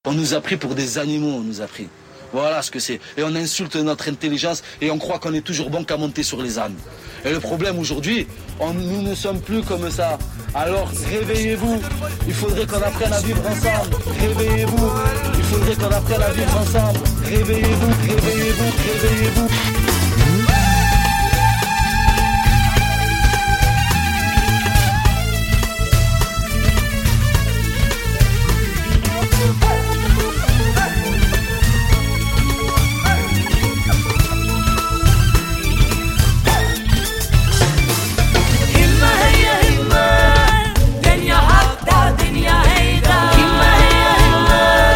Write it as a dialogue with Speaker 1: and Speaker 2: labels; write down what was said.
Speaker 1: On nous a pris pour des animaux, on nous a pris. Voilà ce que c'est. Et on insulte notre intelligence et on croit qu'on est toujours bon qu'à monter sur les ânes. Et le problème aujourd'hui, nous ne sommes plus comme ça. Alors réveillez-vous. Il faudrait qu'on apprenne à vivre ensemble. Réveillez-vous. Il faudrait qu'on apprenne à vivre ensemble. Réveillez-vous, réveillez-vous, réveillez-vous.